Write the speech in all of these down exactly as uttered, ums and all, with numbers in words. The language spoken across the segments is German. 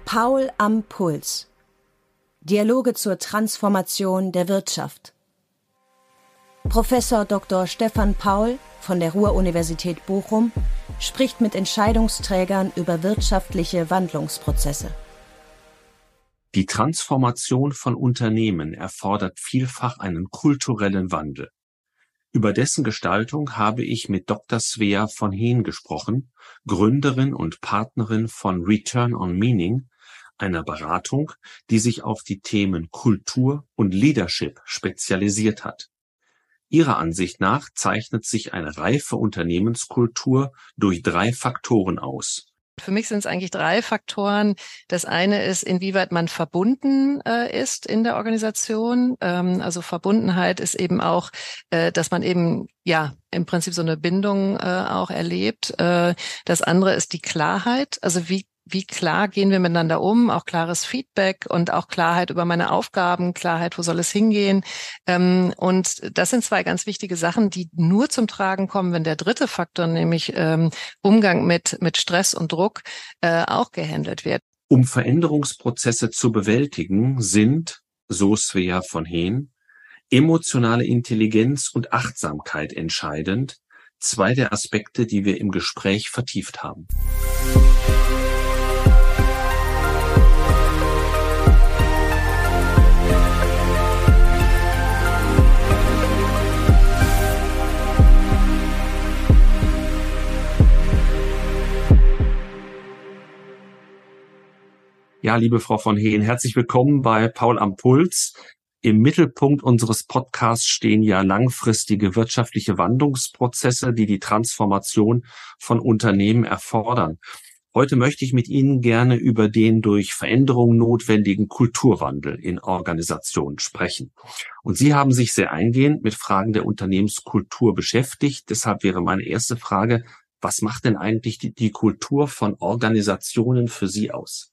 Paul am Puls. Dialoge zur Transformation der Wirtschaft. Professor Doktor Stefan Paul von der Ruhr-Universität Bochum spricht mit Entscheidungsträgern über wirtschaftliche Wandlungsprozesse. Die Transformation von Unternehmen erfordert vielfach einen kulturellen Wandel. Über dessen Gestaltung habe ich mit Doktor Svea von Heen gesprochen, Gründerin und Partnerin von Return on Meaning, einer Beratung, die sich auf die Themen Kultur und Leadership spezialisiert hat. Ihrer Ansicht nach zeichnet sich eine reife Unternehmenskultur durch drei Faktoren aus. Für mich sind es eigentlich drei Faktoren. Das eine ist, inwieweit man verbunden äh, ist in der Organisation. Ähm, also Verbundenheit ist eben auch, äh, dass man eben ja im Prinzip so eine Bindung äh, auch erlebt. Äh, das andere ist die Klarheit. Also wie Wie klar gehen wir miteinander um, auch klares Feedback und auch Klarheit über meine Aufgaben, Klarheit, wo soll es hingehen. Ähm, und das sind zwei ganz wichtige Sachen, die nur zum Tragen kommen, wenn der dritte Faktor, nämlich ähm, Umgang mit mit Stress und Druck, äh, auch gehandelt wird. Um Veränderungsprozesse zu bewältigen, sind, so Svea von Heen, emotionale Intelligenz und Achtsamkeit entscheidend, zwei der Aspekte, die wir im Gespräch vertieft haben. Ja, liebe Frau von Heen, herzlich willkommen bei Paul am Puls. Im Mittelpunkt unseres Podcasts stehen ja langfristige wirtschaftliche Wandlungsprozesse, die die Transformation von Unternehmen erfordern. Heute möchte ich mit Ihnen gerne über den durch Veränderung notwendigen Kulturwandel in Organisationen sprechen. Und Sie haben sich sehr eingehend mit Fragen der Unternehmenskultur beschäftigt. Deshalb wäre meine erste Frage, was macht denn eigentlich die, die Kultur von Organisationen für Sie aus?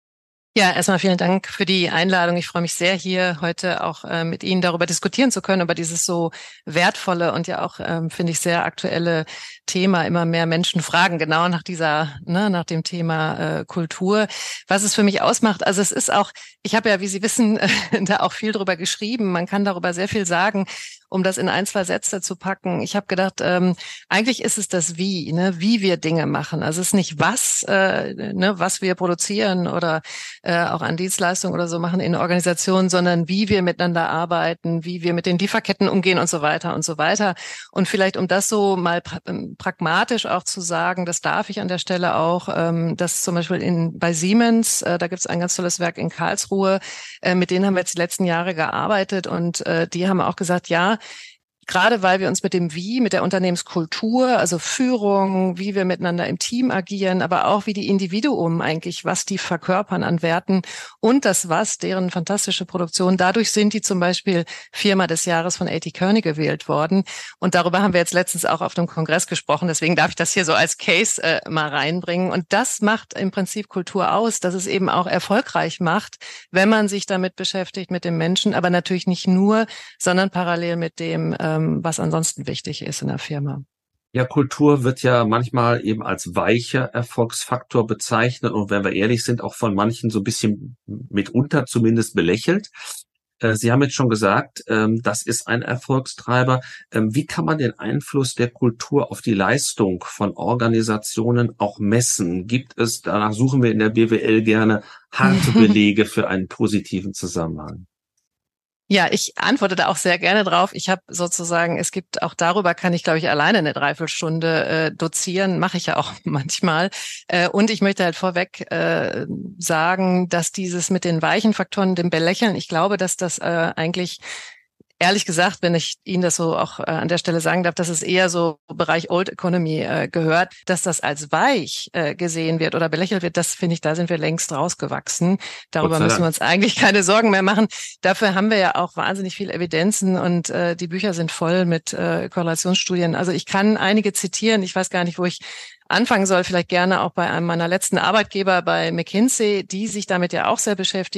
Ja, erstmal vielen Dank für die Einladung. Ich freue mich sehr, hier heute auch äh, mit Ihnen darüber diskutieren zu können, über dieses so wertvolle und ja auch, ähm, finde ich, sehr aktuelle Thema. Immer mehr Menschen fragen genau nach dieser, ne, nach dem Thema äh, Kultur, was es für mich ausmacht. Also es ist auch, ich habe ja, wie Sie wissen, äh, da auch viel drüber geschrieben. Man kann darüber sehr viel sagen, um das in ein, zwei Sätze zu packen. Ich habe gedacht, ähm, eigentlich ist es das Wie, ne, wie wir Dinge machen. Also es ist nicht was, äh, ne, was wir produzieren oder äh, auch an Dienstleistungen oder so machen in Organisationen, sondern wie wir miteinander arbeiten, wie wir mit den Lieferketten umgehen und so weiter und so weiter. Und vielleicht, um das so mal pra- pragmatisch auch zu sagen, das darf ich an der Stelle auch, ähm, dass zum Beispiel in bei Siemens, äh, da gibt es ein ganz tolles Werk in Karlsruhe, äh, mit denen haben wir jetzt die letzten Jahre gearbeitet und äh, die haben auch gesagt, ja, gerade weil wir uns mit dem Wie, mit der Unternehmenskultur, also Führung, wie wir miteinander im Team agieren, aber auch wie die Individuen eigentlich, was die verkörpern an Werten und das Was, deren fantastische Produktion. Dadurch sind die zum Beispiel Firma des Jahres von A T Kearney gewählt worden. Und darüber haben wir jetzt letztens auch auf dem Kongress gesprochen. Deswegen darf ich das hier so als Case äh, mal reinbringen. Und das macht im Prinzip Kultur aus, dass es eben auch erfolgreich macht, wenn man sich damit beschäftigt, mit dem Menschen, aber natürlich nicht nur, sondern parallel mit dem, äh, was ansonsten wichtig ist in der Firma. Ja, Kultur wird ja manchmal eben als weicher Erfolgsfaktor bezeichnet und wenn wir ehrlich sind, auch von manchen so ein bisschen mitunter zumindest belächelt. Sie haben jetzt schon gesagt, das ist ein Erfolgstreiber. Wie kann man den Einfluss der Kultur auf die Leistung von Organisationen auch messen? Gibt es, danach suchen wir in der B W L gerne, harte Belege für einen positiven Zusammenhang? Ja, ich antworte da auch sehr gerne drauf. Ich habe sozusagen, es gibt auch darüber kann ich, glaube ich, alleine eine Dreiviertelstunde äh, dozieren, mache ich ja auch manchmal. Äh, und ich möchte halt vorweg äh, sagen, dass dieses mit den weichen Faktoren, dem Belächeln, ich glaube, dass das äh, eigentlich ehrlich gesagt, wenn ich Ihnen das so auch äh, an der Stelle sagen darf, dass es eher so Bereich Old Economy äh, gehört, dass das als weich äh, gesehen wird oder belächelt wird, das finde ich, da sind wir längst rausgewachsen. Darüber müssen wir uns eigentlich keine Sorgen mehr machen. Dafür haben wir ja auch wahnsinnig viel Evidenzen und äh, die Bücher sind voll mit äh, Korrelationsstudien. Also ich kann einige zitieren, ich weiß gar nicht, wo ich anfangen soll, vielleicht gerne auch bei einem meiner letzten Arbeitgeber bei McKinsey, die sich damit ja auch sehr beschäftigen und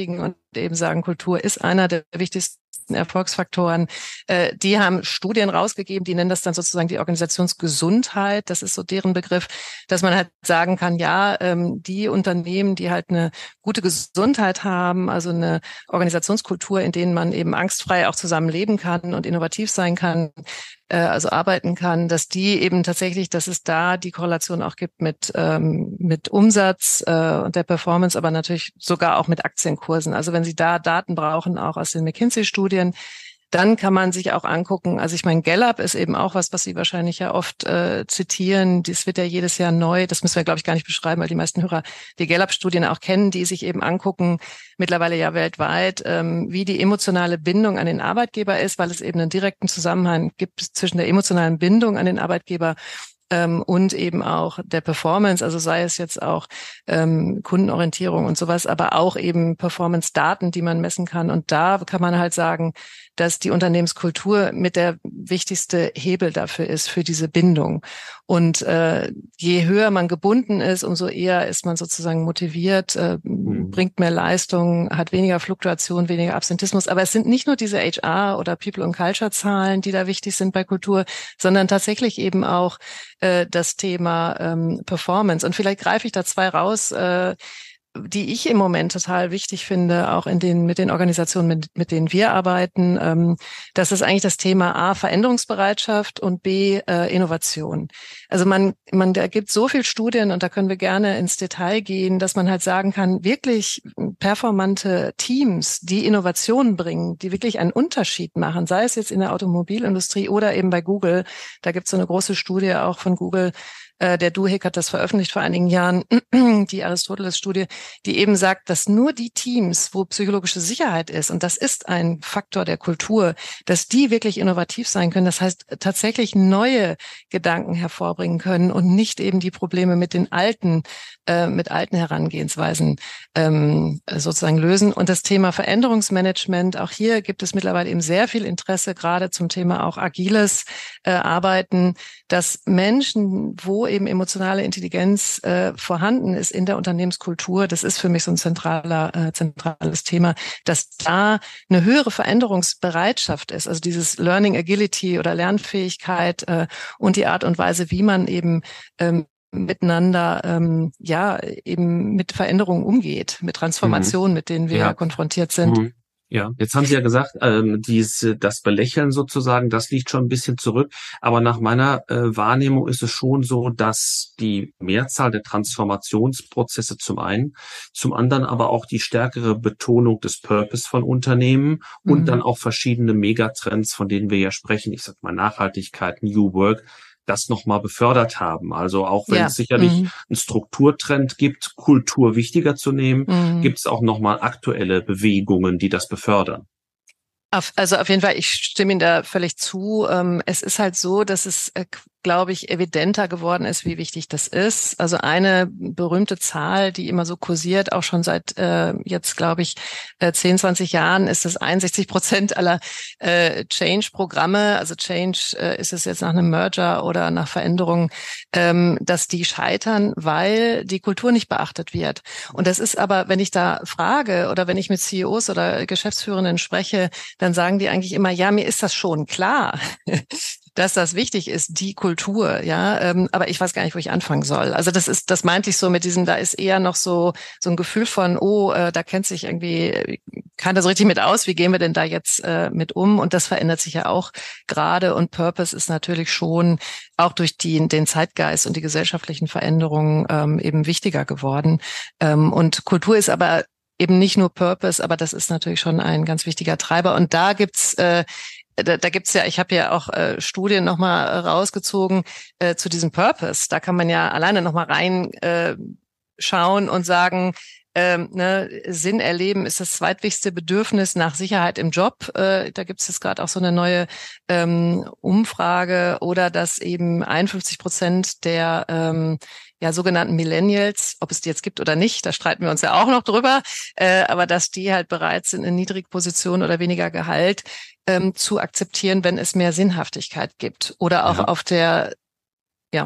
eben sagen, Kultur ist einer der wichtigsten Erfolgsfaktoren. Äh, die haben Studien rausgegeben, die nennen das dann sozusagen die Organisationsgesundheit. Das ist so deren Begriff, dass man halt sagen kann, ja, ähm, die Unternehmen, die halt eine gute Gesundheit haben, also eine Organisationskultur, in denen man eben angstfrei auch zusammen leben kann und innovativ sein kann, äh, also arbeiten kann, dass die eben tatsächlich, dass es da die Korrelation auch gibt mit ähm, mit Umsatz äh, und der Performance, aber natürlich sogar auch mit Aktienkursen. Also wenn Sie da Daten brauchen, auch aus den McKinsey-Studien, dann kann man sich auch angucken, also ich meine, Gallup ist eben auch was, was Sie wahrscheinlich ja oft äh, zitieren. Das wird ja jedes Jahr neu. Das müssen wir, glaube ich, gar nicht beschreiben, weil die meisten Hörer die Gallup-Studien auch kennen, die sich eben angucken, mittlerweile ja weltweit, ähm, wie die emotionale Bindung an den Arbeitgeber ist, weil es eben einen direkten Zusammenhang gibt zwischen der emotionalen Bindung an den Arbeitgeber Ähm, und eben auch der Performance, also sei es jetzt auch ähm, Kundenorientierung und sowas, aber auch eben Performance-Daten, die man messen kann. Und da kann man halt sagen, dass die Unternehmenskultur mit der wichtigste Hebel dafür ist, für diese Bindung. Und äh, je höher man gebunden ist, umso eher ist man sozusagen motiviert, äh, mhm. bringt mehr Leistung, hat weniger Fluktuation, weniger Absentismus. Aber es sind nicht nur diese H R- oder People- und Culture-Zahlen, die da wichtig sind bei Kultur, sondern tatsächlich eben auch äh, das Thema ähm, Performance. Und vielleicht greife ich da zwei raus, äh, die ich im Moment total wichtig finde, auch in den mit den Organisationen, mit, mit denen wir arbeiten. Ähm, das ist eigentlich das Thema A, Veränderungsbereitschaft und B, äh, Innovation. Also man, man, da gibt so viel Studien und da können wir gerne ins Detail gehen, dass man halt sagen kann, wirklich performante Teams, die Innovationen bringen, die wirklich einen Unterschied machen, sei es jetzt in der Automobilindustrie oder eben bei Google. Da gibt es so eine große Studie auch von Google. Der Duhigg hat das veröffentlicht vor einigen Jahren, die Aristoteles-Studie, die eben sagt, dass nur die Teams, wo psychologische Sicherheit ist, und das ist ein Faktor der Kultur, dass die wirklich innovativ sein können. Das heißt, tatsächlich neue Gedanken hervorbringen können und nicht eben die Probleme mit den alten, äh, mit alten Herangehensweisen ähm, sozusagen lösen. Und das Thema Veränderungsmanagement, auch hier gibt es mittlerweile eben sehr viel Interesse, gerade zum Thema auch agiles äh, Arbeiten, dass Menschen, wo eben emotionale Intelligenz äh, vorhanden ist in der Unternehmenskultur, das ist für mich so ein zentraler, äh, zentrales Thema, dass da eine höhere Veränderungsbereitschaft ist, also dieses Learning Agility oder Lernfähigkeit äh, und die Art und Weise, wie man eben ähm, miteinander, ähm, ja, eben mit Veränderungen umgeht, mit Transformationen, mhm. mit denen wir ja. konfrontiert sind. Mhm. Ja, jetzt haben Sie ja gesagt, ähm, diese, das Belächeln sozusagen, das liegt schon ein bisschen zurück. Aber nach meiner äh, Wahrnehmung ist es schon so, dass die Mehrzahl der Transformationsprozesse zum einen, zum anderen aber auch die stärkere Betonung des Purpose von Unternehmen mhm. und dann auch verschiedene Megatrends, von denen wir ja sprechen, ich sag mal Nachhaltigkeit, New Work, das nochmal befördert haben. Also auch wenn ja. es sicherlich mhm. einen Strukturtrend gibt, Kultur wichtiger zu nehmen, mhm. gibt es auch nochmal aktuelle Bewegungen, die das befördern. Auf, also auf jeden Fall, ich stimme Ihnen da völlig zu. Ähm, es ist halt so, dass es, äh, glaube ich, evidenter geworden ist, wie wichtig das ist. Also eine berühmte Zahl, die immer so kursiert, auch schon seit äh, jetzt, glaube ich, äh, zehn, zwanzig Jahren, ist, dass einundsechzig Prozent aller äh, Change-Programme, also Change äh, ist es jetzt nach einem Merger oder nach Veränderungen, ähm, dass die scheitern, weil die Kultur nicht beachtet wird. Und das ist aber, wenn ich da frage oder wenn ich mit C E Os oder Geschäftsführenden spreche, dann sagen die eigentlich immer, ja, mir ist das schon klar, dass das wichtig ist, die Kultur, ja, ähm, aber ich weiß gar nicht, wo ich anfangen soll. Also das ist, das meinte ich so mit diesem, da ist eher noch so so ein Gefühl von, oh, äh, da kennt sich irgendwie, kann das richtig mit aus, wie gehen wir denn da jetzt äh, mit um? Und das verändert sich ja auch gerade und Purpose ist natürlich schon auch durch die, den Zeitgeist und die gesellschaftlichen Veränderungen ähm, eben wichtiger geworden. Ähm, und Kultur ist aber eben nicht nur Purpose, aber das ist natürlich schon ein ganz wichtiger Treiber. Und da gibt's, äh, da, da gibt's ja, ich habe ja auch äh, Studien nochmal rausgezogen äh, zu diesem Purpose. Da kann man ja alleine nochmal rein äh, schauen und sagen, ähm, ne, Sinn erleben ist das zweitwichtigste Bedürfnis nach Sicherheit im Job. Äh, da gibt's jetzt gerade auch so eine neue ähm, Umfrage oder dass eben einundfünfzig Prozent der ähm, ja sogenannten Millennials, ob es die jetzt gibt oder nicht, da streiten wir uns ja auch noch drüber, äh, aber dass die halt bereit sind, in niedrige Position oder weniger Gehalt ähm, zu akzeptieren, wenn es mehr Sinnhaftigkeit gibt. Oder auch ja. auf der, ja.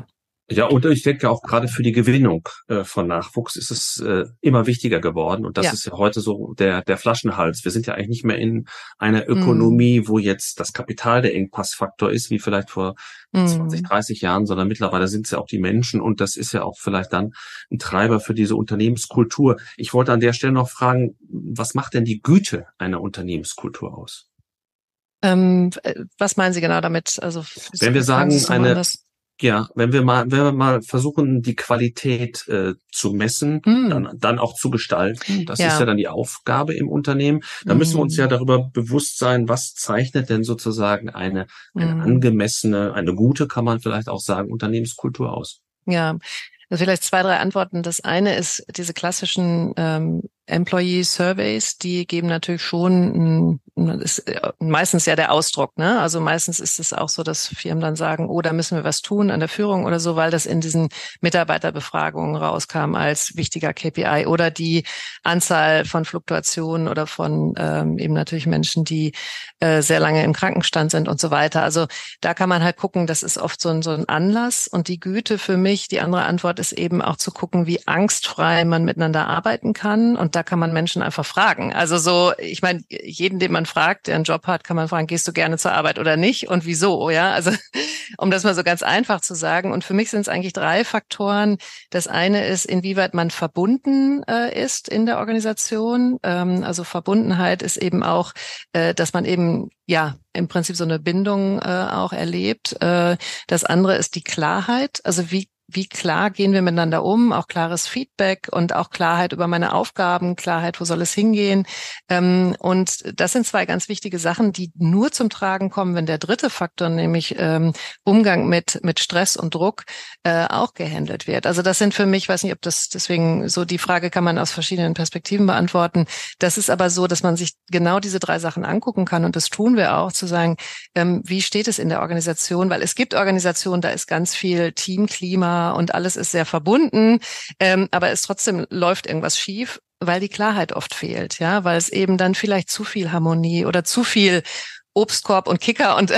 Ja, und ich denke auch gerade für die Gewinnung äh, von Nachwuchs ist es äh, immer wichtiger geworden. Und das ja. ist ja heute so der der Flaschenhals. Wir sind ja eigentlich nicht mehr in einer Ökonomie, mm. wo jetzt das Kapital der Engpassfaktor ist, wie vielleicht vor mm. zwanzig, dreißig Jahren, sondern mittlerweile sind es ja auch die Menschen. Und das ist ja auch vielleicht dann ein Treiber für diese Unternehmenskultur. Ich wollte an der Stelle noch fragen, was macht denn die Güte einer Unternehmenskultur aus? Ähm, was meinen Sie genau damit? Also wenn wir sagen, eine Ja, wenn wir mal, wenn wir mal versuchen, die Qualität äh, zu messen, mm. dann, dann auch zu gestalten, das ja. ist ja dann die Aufgabe im Unternehmen. Da mm. müssen wir uns ja darüber bewusst sein, was zeichnet denn sozusagen eine, eine mm. angemessene, eine gute, kann man vielleicht auch sagen, Unternehmenskultur aus. Ja, also vielleicht zwei, drei Antworten. Das eine ist diese klassischen ähm, Employee Surveys, die geben natürlich schon, ist meistens ja der Ausdruck, ne? Also meistens ist es auch so, dass Firmen dann sagen, oh, da müssen wir was tun an der Führung oder so, weil das in diesen Mitarbeiterbefragungen rauskam als wichtiger K P I oder die Anzahl von Fluktuationen oder von ähm, eben natürlich Menschen, die äh, sehr lange im Krankenstand sind und so weiter. Also da kann man halt gucken, das ist oft so ein, so ein Anlass. Und die Güte für mich, die andere Antwort ist eben auch zu gucken, wie angstfrei man miteinander arbeiten kann. Und da kann man Menschen einfach fragen. Also so, ich meine, jeden, den man fragt, der einen Job hat, kann man fragen, gehst du gerne zur Arbeit oder nicht und wieso, ja? Also um das mal so ganz einfach zu sagen. Und für mich sind es eigentlich drei Faktoren. Das eine ist, inwieweit man verbunden äh, ist in der Organisation. Ähm, also Verbundenheit ist eben auch, äh, dass man eben ja im Prinzip so eine Bindung äh, auch erlebt. Äh, das andere ist die Klarheit. Also wie Wie klar gehen wir miteinander um, auch klares Feedback und auch Klarheit über meine Aufgaben, Klarheit, wo soll es hingehen. Ähm, und das sind zwei ganz wichtige Sachen, die nur zum Tragen kommen, wenn der dritte Faktor, nämlich ähm, Umgang mit mit Stress und Druck, äh, auch gehandelt wird. Also das sind für mich, weiß nicht, ob das deswegen so, die Frage kann man aus verschiedenen Perspektiven beantworten. Das ist aber so, dass man sich genau diese drei Sachen angucken kann und das tun wir auch, zu sagen, ähm, wie steht es in der Organisation, weil es gibt Organisationen, da ist ganz viel Teamklima und alles ist sehr verbunden, ähm, aber es trotzdem läuft irgendwas schief, weil die Klarheit oft fehlt, ja, weil es eben dann vielleicht zu viel Harmonie oder zu viel Obstkorb und Kicker und äh,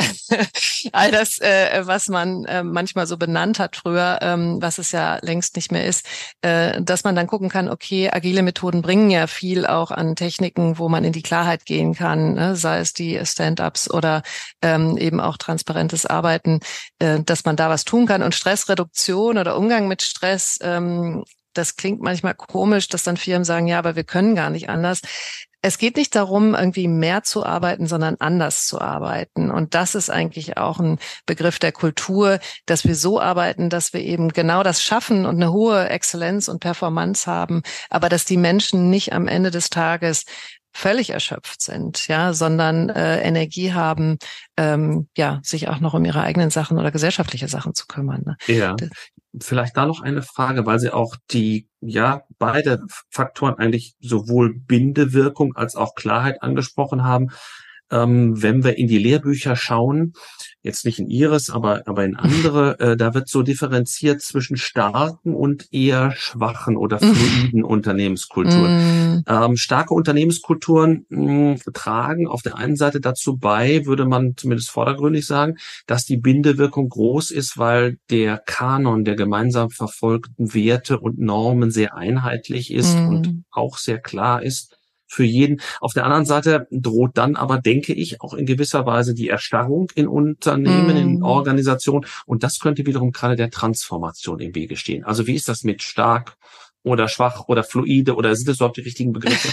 all das, äh, was man äh, manchmal so benannt hat früher, ähm, was es ja längst nicht mehr ist, äh, dass man dann gucken kann, okay, agile Methoden bringen ja viel auch an Techniken, wo man in die Klarheit gehen kann, ne? Sei es die Stand-ups oder ähm, eben auch transparentes Arbeiten, äh, dass man da was tun kann. Und Stressreduktion oder Umgang mit Stress, ähm, das klingt manchmal komisch, dass dann Firmen sagen, ja, aber wir können gar nicht anders. Es geht nicht darum, irgendwie mehr zu arbeiten, sondern anders zu arbeiten. Und das ist eigentlich auch ein Begriff der Kultur, dass wir so arbeiten, dass wir eben genau das schaffen und eine hohe Exzellenz und Performance haben, aber dass die Menschen nicht am Ende des Tages völlig erschöpft sind, ja, sondern äh, Energie haben, ähm, ja, sich auch noch um ihre eigenen Sachen oder gesellschaftliche Sachen zu kümmern. Ne? Ja. Das, Vielleicht da noch eine Frage, weil Sie auch die, ja, beide Faktoren eigentlich sowohl Bindewirkung als auch Klarheit angesprochen haben. Ähm, wenn wir in die Lehrbücher schauen, jetzt nicht in Ihres, aber, aber in andere, äh, da wird so differenziert zwischen starken und eher schwachen oder fluiden Unternehmenskulturen. Mm. Ähm, starke Unternehmenskulturen mh, tragen auf der einen Seite dazu bei, würde man zumindest vordergründig sagen, dass die Bindewirkung groß ist, weil der Kanon der gemeinsam verfolgten Werte und Normen sehr einheitlich ist mm. und auch sehr klar ist für jeden. Auf der anderen Seite droht dann aber, denke ich, auch in gewisser Weise die Erstarrung in Unternehmen, mm. in Organisationen. Und das könnte wiederum gerade der Transformation im Wege stehen. Also wie ist das mit stark oder schwach oder fluide oder sind das überhaupt die richtigen Begriffe?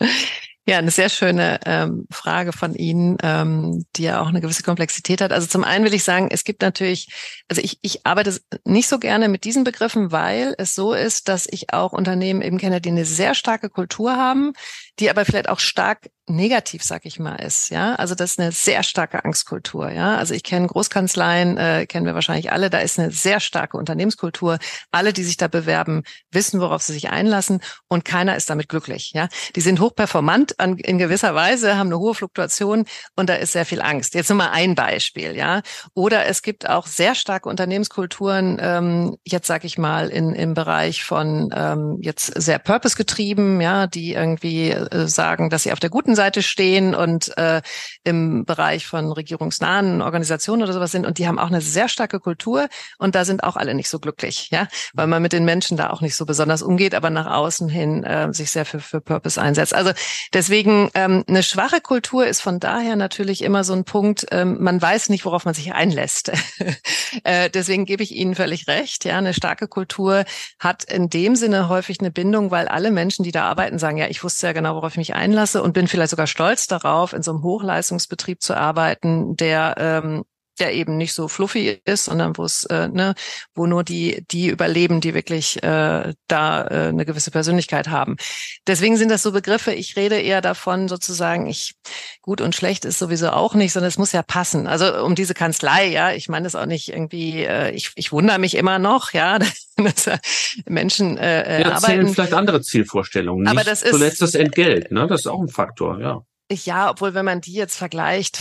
Ja, eine sehr schöne ähm, Frage von Ihnen, ähm, die ja auch eine gewisse Komplexität hat. Also zum einen will ich sagen, es gibt natürlich, also ich, ich arbeite nicht so gerne mit diesen Begriffen, weil es so ist, dass ich auch Unternehmen eben kenne, die eine sehr starke Kultur haben, die aber vielleicht auch stark negativ, sag ich mal, ist, ja. Also das ist eine sehr starke Angstkultur, ja. Also ich kenne Großkanzleien, äh, kennen wir wahrscheinlich alle, da ist eine sehr starke Unternehmenskultur. Alle, die sich da bewerben, wissen, worauf sie sich einlassen und keiner ist damit glücklich, ja. Die sind hochperformant an, in gewisser Weise, haben eine hohe Fluktuation und da ist sehr viel Angst. Jetzt nur mal ein Beispiel, ja. Oder es gibt auch sehr starke Unternehmenskulturen, ähm, jetzt sag ich mal, in, im Bereich von ähm, jetzt sehr purpose-getrieben, ja, die irgendwie äh, sagen, dass sie auf der guten guten Seite stehen und äh, im Bereich von regierungsnahen Organisationen oder sowas sind. Und die haben auch eine sehr starke Kultur und da sind auch alle nicht so glücklich, ja, weil man mit den Menschen da auch nicht so besonders umgeht, aber nach außen hin äh, sich sehr für, für Purpose einsetzt. Also deswegen ähm, eine schwache Kultur ist von daher natürlich immer so ein Punkt, ähm, man weiß nicht, worauf man sich einlässt. äh, deswegen gebe ich Ihnen völlig recht. Ja, eine starke Kultur hat in dem Sinne häufig eine Bindung, weil alle Menschen, die da arbeiten, sagen, ja, ich wusste ja genau, worauf ich mich einlasse und bin vielleicht sogar stolz darauf, in so einem Hochleistungsbetrieb zu arbeiten, der ähm, der eben nicht so fluffy ist, sondern wo es äh, ne, wo nur die die überleben, die wirklich äh, da äh, eine gewisse Persönlichkeit haben. Deswegen sind das so Begriffe. Ich rede eher davon, sozusagen, ich gut und schlecht ist sowieso auch nicht, sondern es muss ja passen. Also um diese Kanzlei, ja, ich meine das auch nicht irgendwie. Äh, ich ich wundere mich immer noch, ja, dass Menschen äh, ja, arbeiten. Zählen vielleicht andere Zielvorstellungen. Nicht aber das ist zuletzt das Entgelt, ne? Das ist auch ein Faktor, ja. Ja, obwohl wenn man die jetzt vergleicht,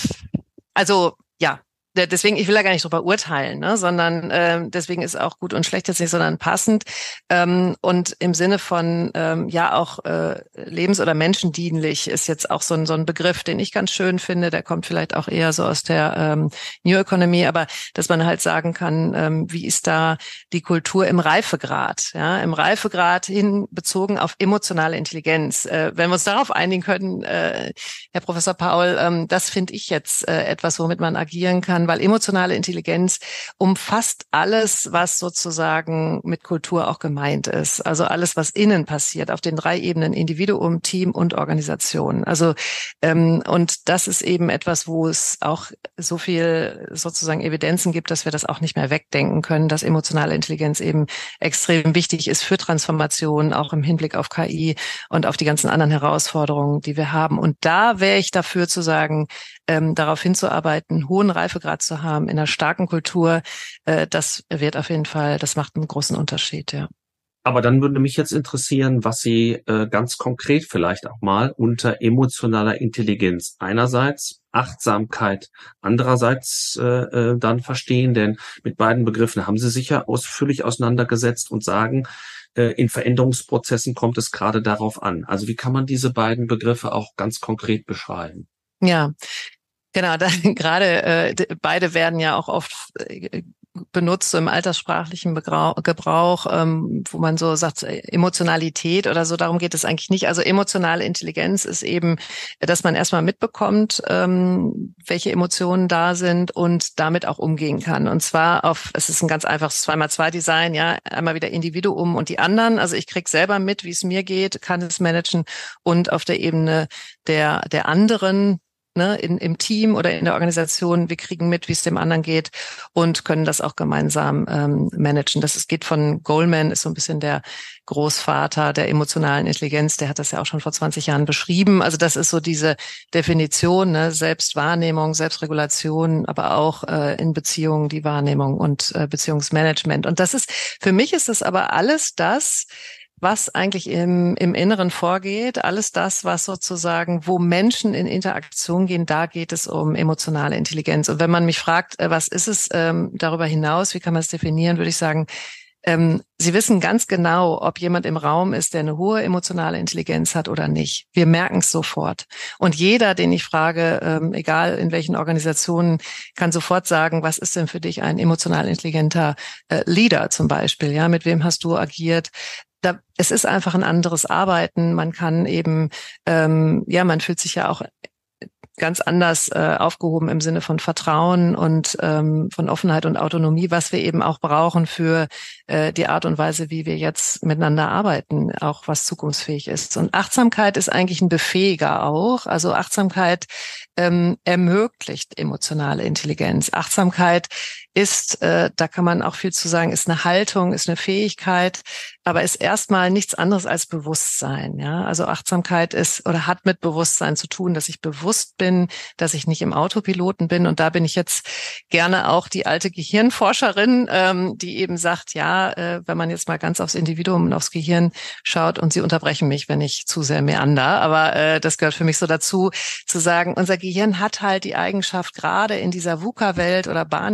also ja. Deswegen, ich will da gar nicht drüber urteilen, ne, sondern äh, deswegen ist auch gut und schlecht jetzt nicht, sondern passend ähm, und im Sinne von ähm, ja auch äh, lebens- oder menschendienlich ist jetzt auch so ein so ein Begriff, den ich ganz schön finde. Der kommt vielleicht auch eher so aus der ähm, New Economy, aber dass man halt sagen kann, ähm, wie ist da die Kultur im Reifegrad, ja, im Reifegrad hin bezogen auf emotionale Intelligenz. Äh, wenn wir uns darauf einigen können, äh, Herr Professor Paul, ähm, das finde ich jetzt äh, etwas, womit man agieren kann, weil emotionale Intelligenz umfasst alles, was sozusagen mit Kultur auch gemeint ist. Also alles, was innen passiert, auf den drei Ebenen, Individuum, Team und Organisation. Also ähm, und das ist eben etwas, wo es auch so viel sozusagen Evidenzen gibt, dass wir das auch nicht mehr wegdenken können, dass emotionale Intelligenz eben extrem wichtig ist für Transformation, auch im Hinblick auf K I und auf die ganzen anderen Herausforderungen, die wir haben. Und da wäre ich dafür zu sagen, ähm, darauf hinzuarbeiten, hohen Reifegrad zu haben, in einer starken Kultur, äh, das wird auf jeden Fall, das macht einen großen Unterschied, ja. Aber dann würde mich jetzt interessieren, was Sie äh, ganz konkret vielleicht auch mal unter emotionaler Intelligenz einerseits, Achtsamkeit andererseits äh, äh, dann verstehen, denn mit beiden Begriffen haben Sie sich ja ausführlich auseinandergesetzt und sagen, äh, in Veränderungsprozessen kommt es gerade darauf an. Also wie kann man diese beiden Begriffe auch ganz konkret beschreiben? Ja, genau, da, gerade äh, beide werden ja auch oft äh, benutzt so im alterssprachlichen Begrau- Gebrauch, ähm, wo man so sagt, Emotionalität oder so, darum geht es eigentlich nicht. Also emotionale Intelligenz ist eben, dass man erstmal mitbekommt, ähm, welche Emotionen da sind und damit auch umgehen kann. Und zwar auf, es ist ein ganz einfaches zwei mal zwei Design, ja, einmal wieder Individuum und die anderen. Also ich krieg selber mit, wie es mir geht, kann es managen und auf der Ebene der, der anderen, ne, in, im Team oder in der Organisation, wir kriegen mit, wie es dem anderen geht und können das auch gemeinsam ähm, managen. Das ist, geht von Goleman, ist so ein bisschen der Großvater der emotionalen Intelligenz, der hat das ja auch schon vor zwanzig Jahren beschrieben. Also das ist so diese Definition, ne, Selbstwahrnehmung, Selbstregulation, aber auch äh, in Beziehungen die Wahrnehmung und äh, Beziehungsmanagement. Und das ist, für mich ist das aber alles das, was eigentlich im, im Inneren vorgeht, alles das, was sozusagen, wo Menschen in Interaktion gehen, da geht es um emotionale Intelligenz. Und wenn man mich fragt, was ist es ähm, darüber hinaus, wie kann man es definieren, würde ich sagen, ähm, Sie wissen ganz genau, ob jemand im Raum ist, der eine hohe emotionale Intelligenz hat oder nicht. Wir merken es sofort. Und jeder, den ich frage, ähm, egal in welchen Organisationen, kann sofort sagen, was ist denn für dich ein emotional intelligenter äh, Leader zum Beispiel? Ja, mit wem hast du agiert? Da, es ist einfach ein anderes Arbeiten. Man kann eben, ähm, ja, man fühlt sich ja auch ganz anders äh, aufgehoben im Sinne von Vertrauen und ähm, von Offenheit und Autonomie, was wir eben auch brauchen für äh, die Art und Weise, wie wir jetzt miteinander arbeiten, auch was zukunftsfähig ist. Und Achtsamkeit ist eigentlich ein Befähiger auch. Also Achtsamkeit ähm, ermöglicht emotionale Intelligenz. Achtsamkeit ist, äh, da kann man auch viel zu sagen, ist eine Haltung, ist eine Fähigkeit, aber ist erstmal nichts anderes als Bewusstsein. Ja, also Achtsamkeit ist oder hat mit Bewusstsein zu tun, dass ich bewusst bin, dass ich nicht im Autopiloten bin. Und da bin ich jetzt gerne auch die alte Gehirnforscherin, ähm, die eben sagt, ja, äh, wenn man jetzt mal ganz aufs Individuum und aufs Gehirn schaut, und Sie unterbrechen mich, wenn ich zu sehr meander, aber äh, das gehört für mich so dazu, zu sagen, unser Gehirn hat halt die Eigenschaft, gerade in dieser VUCA-Welt oder Barney-Welt,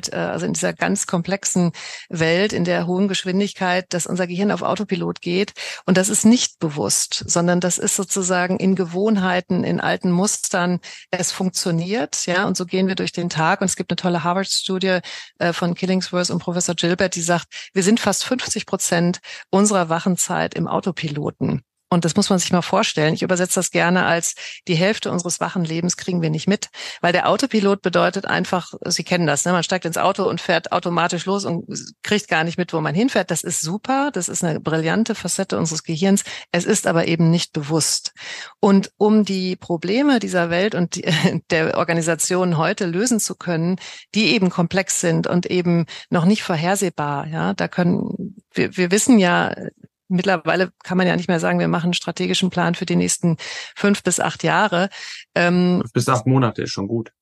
Welt, äh, also in dieser ganz komplexen Welt, in der hohen Geschwindigkeit, dass unser Gehirn auf Autopilot geht. Und das ist nicht bewusst, sondern das ist sozusagen in Gewohnheiten, in alten Mustern. Es funktioniert, ja, und so gehen wir durch den Tag. Und es gibt eine tolle Harvard-Studie äh, von Killingsworth und Professor Gilbert, die sagt, wir sind fast fünfzig Prozent unserer Wachenzeit im Autopiloten. Und das muss man sich mal vorstellen. Ich übersetze das gerne als die Hälfte unseres wachen Lebens kriegen wir nicht mit. Weil der Autopilot bedeutet einfach, Sie kennen das, ne? Man steigt ins Auto und fährt automatisch los und kriegt gar nicht mit, wo man hinfährt. Das ist super. Das ist eine brillante Facette unseres Gehirns. Es ist aber eben nicht bewusst. Und um die Probleme dieser Welt und die, der Organisation heute lösen zu können, die eben komplex sind und eben noch nicht vorhersehbar, ja, da können, wir, wir wissen ja, mittlerweile kann man ja nicht mehr sagen, wir machen einen strategischen Plan für die nächsten fünf bis acht Jahre. Ähm, fünf bis acht Monate ist schon gut.